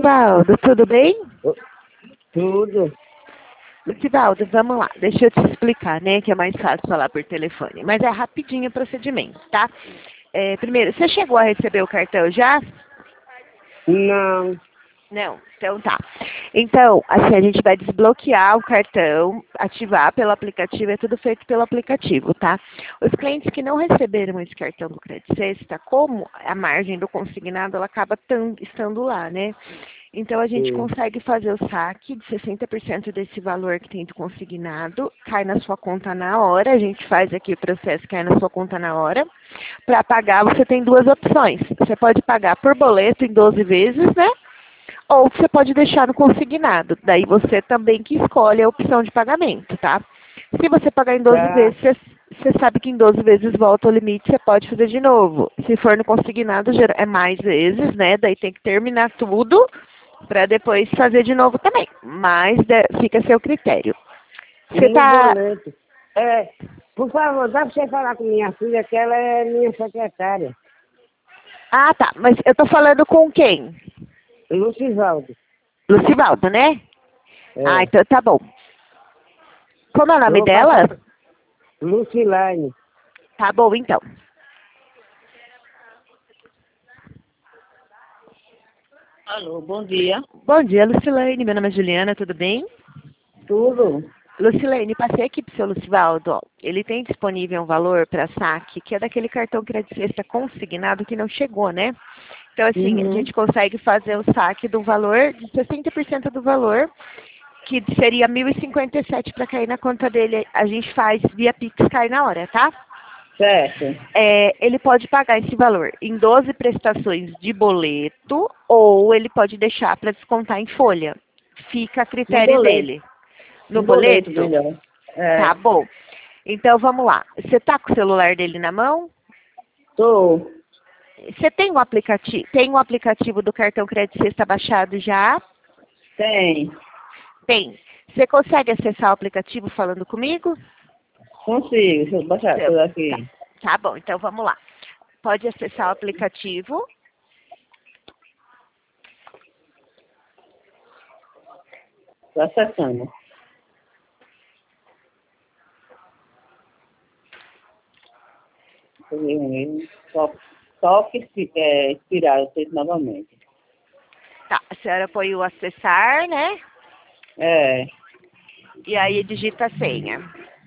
Lucivaldo, tudo bem? Tudo. Lucivaldo, vamos lá. Deixa eu te explicar, né? Que é mais fácil falar por telefone. Mas é rapidinho o procedimento, tá? Primeiro, você chegou a receber o cartão já? Não. Não? Então tá. Então, assim, a gente vai desbloquear o cartão, ativar pelo aplicativo, é tudo feito pelo aplicativo, tá? Os clientes que não receberam esse cartão do Credit Sexta, como a margem do consignado, ela acaba estando lá, né? Então, a gente consegue fazer o saque de 60% desse valor que tem do consignado, cai na sua conta na hora, a gente faz aqui o processo, cai na sua conta na hora. Para pagar, você tem duas opções. Você pode pagar por boleto em 12 vezes, né? Ou você pode deixar no consignado. Daí você também que escolhe a opção de pagamento, tá? Se você pagar em 12 Tá. vezes, você sabe que em 12 vezes volta o limite, você pode fazer de novo. Se for no consignado, é mais vezes, né? Daí tem que terminar tudo para depois fazer de novo também. Mas fica a seu critério. Você No tá... boleto. Por favor, dá pra você falar com minha filha, que ela é minha secretária. Ah, tá. Mas eu tô falando com quem? Lucivaldo. Lucivaldo, né? Ah, É. então tá bom. Como é o Eu nome vou dela? passar. Lucilane. Tá bom, então. Alô, bom dia. Bom dia, Lucilene. Meu nome é Juliana, tudo bem? Tudo? Lucilene, passei aqui pro seu Lucivaldo. Ó. Ele tem disponível um valor para saque, que é daquele cartão Credit Sexta consignado que não chegou, né? Então, assim, a Uhum. gente consegue fazer o saque do valor, de 60% do valor, que seria 1.057 para cair na conta dele. A gente faz via Pix, cai na hora, tá? Certo. Ele pode pagar esse valor em 12 prestações de boleto ou ele pode deixar para descontar em folha. Fica a No critério boleto. dele. No No boleto, boleto? melhor. Tá É. bom. Então vamos lá. Você tá com o celular dele na mão? Tô. Você tem um aplicativo do cartão Credit Sexta baixado já? Tem. Tem. Você consegue acessar o aplicativo falando comigo? Consigo. Deixa eu baixar Então, tudo tá. aqui. Tá bom, então vamos lá. Pode acessar o aplicativo. Tô acessando. Toque expirar, eu sei novamente. Tá, a senhora põe o acessar, né? É. E aí digita a senha.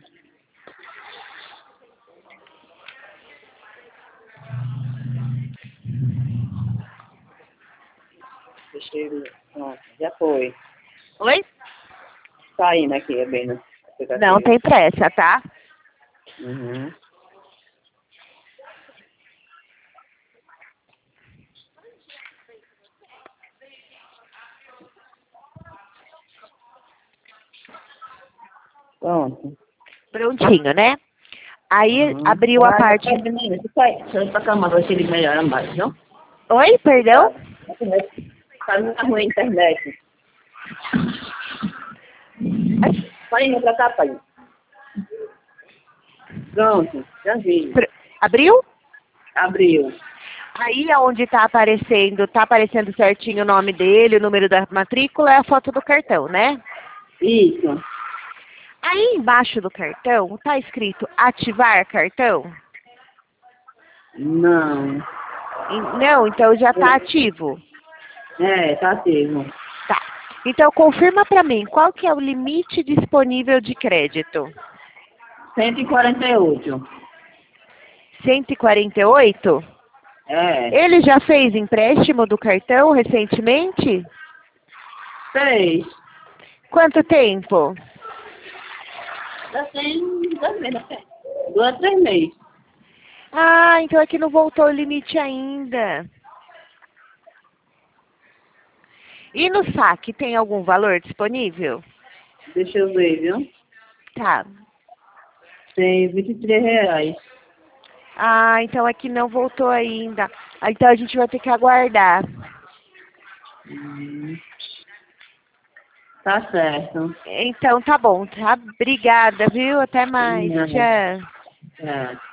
Deixa eu... Pronto, já foi. Oi? Tá indo aqui, é bem no Não aplicativo. tem pressa, tá? Uhum. Pronto. Prontinho, né? Aí Uhum. abriu a Vai, já parte. tá menina. Isso aí. Deixa eu tocar uma coisa que ele melhora mais, não? Oi, perdão? Tá. Tá muito ruim a internet. Pode ir pra cá, pai. Pronto, já vi. Abriu? Abriu. Aí onde tá aparecendo certinho o nome dele, o número da matrícula, é a foto do cartão, né? Isso. Aí embaixo do cartão tá escrito ativar cartão? Não. Não, então já tá ativo. Tá ativo. Tá. Então confirma pra mim, qual que é o limite disponível de crédito? 148. 148? É. Ele já fez empréstimo do cartão recentemente? 6. Quanto tempo? Já tem 2 meses. 2 a 3 meses. Ah, então é que não voltou o limite ainda. E no saque tem algum valor disponível? Deixa eu ver, viu? Tá. Tem R$ 23. Ah, então é que não voltou ainda. Ah, então a gente vai ter que aguardar. Hum, tá certo. Então tá bom, tá? Obrigada, viu? Até mais. Não. Tchau. É.